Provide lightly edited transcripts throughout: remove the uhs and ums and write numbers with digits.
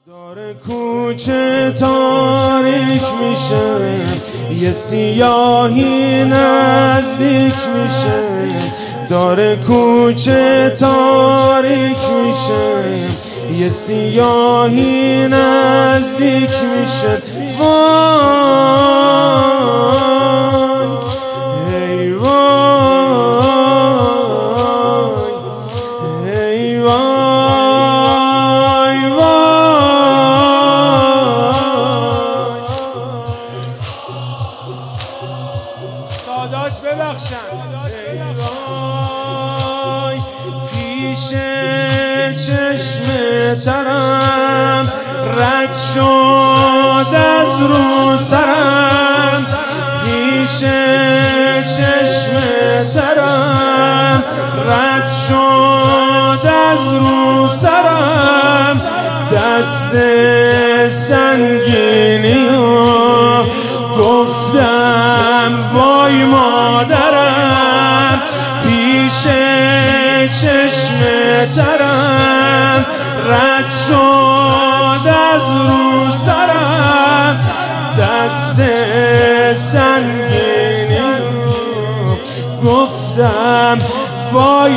داره کوچه تاریک میشه، یه سیاهی نزدیک میشه. داره کوچه تاریک میشه، یه سیاهی نزدیک میشه. سادات ببخشن. پیش چشم ترم رد شد از رو سرم، پیش چشم ترم رد شد از رو سرم. دست سنگینی و گفتم وای مادرم، پیش چشم ترم رد شد از رو سرم. دست سنگینی گفتم وای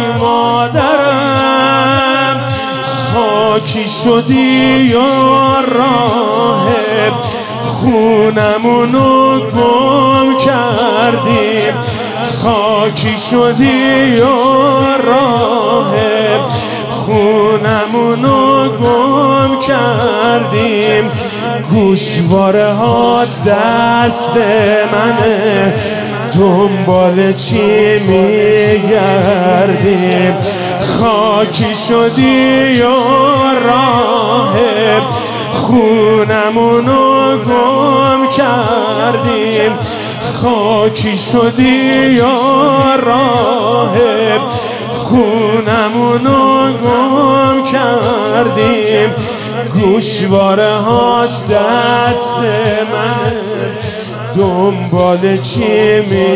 مادرم. خاکی شدی یا راهب، خونمونو گم کردیم. خاکی شدی یا راهب، خونمونو گم کردیم. گوشواره ها دست منه، دنبال چی میگردیم؟ خاکی شدی یا راهب، خونمونو گم کردیم. خاکی شدی یا راهب، خونمونو گم کردیم. گوشواره ها دست من، دنبال چی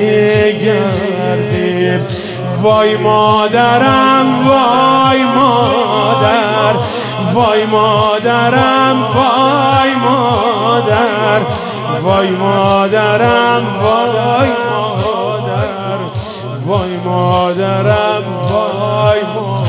میگردیم؟ وای مادرم وای مادر، وای مادرم وای مادر، وای مادرم وای مادر، وای مادرم وای مادر.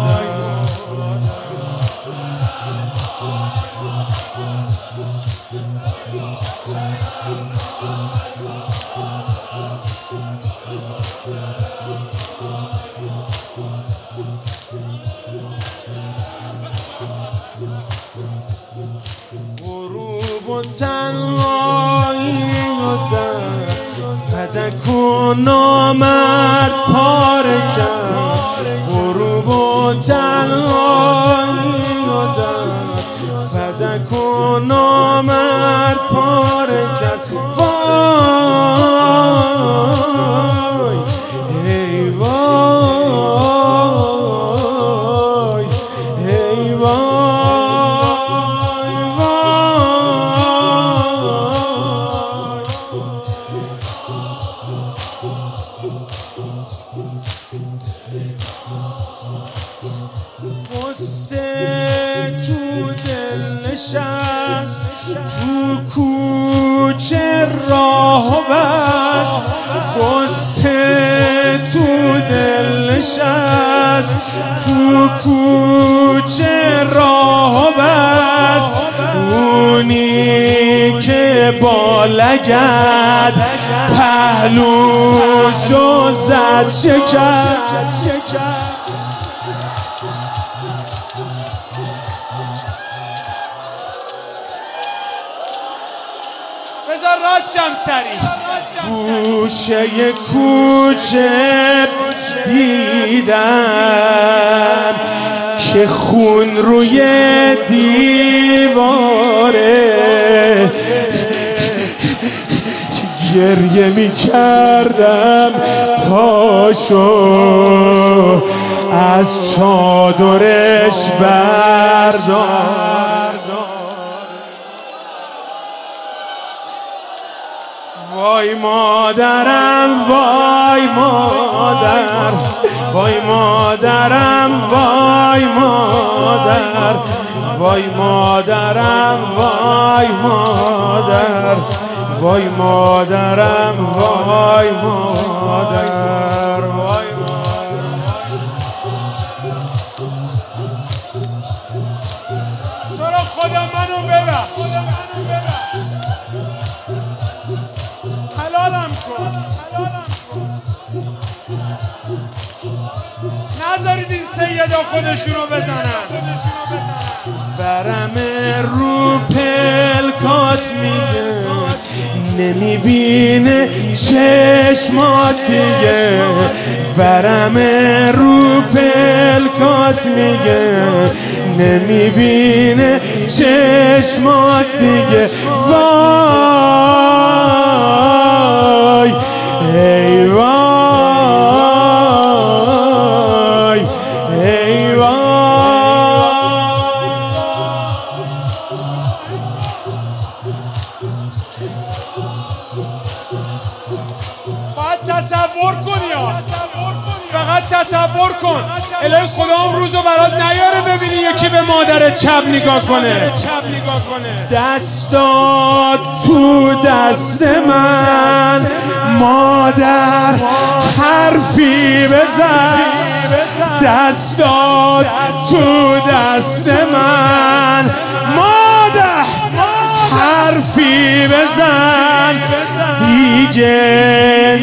غروب و تنهایی و در فدک و نامرد پاره کرد. غروب و تنهایی و در فدک و نامرد پاره کرد. وای ای وای ای وای قصه تو دل نشست، تو کوچه راه و بست. قصه تو دل نشست، تو کوچه راه و بست. اونی که با لگد پهلوشو زد شکست. بذار راد شم سری. گوشه کوچه دیدم که خون روی دیواره، گریه می کردم پاشو از چادرش بردار. وای مادرم وای مادر، وای مادرم وای مادر، وای مادرم وای مادر، وای مادرم وای مادر، وای تو را خدا منو ببخش، حلالم کن، نذارید این سیدا خودشونو بزنن. برم رو پلکات میگه نمیبینه چشمات دیگه، برم رو پلکات میگه نمیبینه چشمات دیگه. وای ای وای ای وای. باید تصور کنی ها، فقط تصور کن الهی خدا اون روزو برات نیاره ببینی یکی به مادرت چپ نگاه کنه. دستات تو دست من مادر حرفی بزن، دستات تو دست من مادر حرفی بزن. دیگه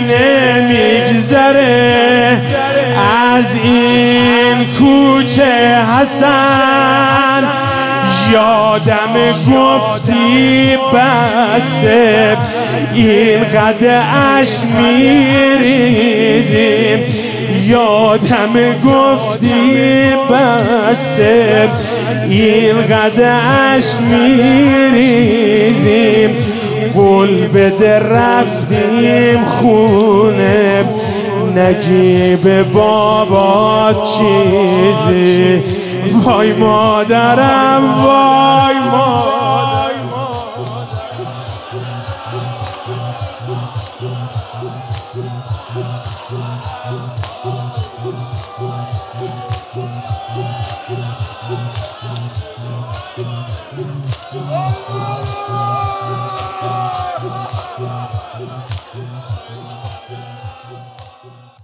نمیگذره از این کوچه حسن، یادم گفتی بسه اینقدر عشق میریزیم، یادم گفتی بسه اینقدر عشق میریزیم. قول بده رفتیم خونه نگی به بابا چیزی. وای مادرم وای مادر.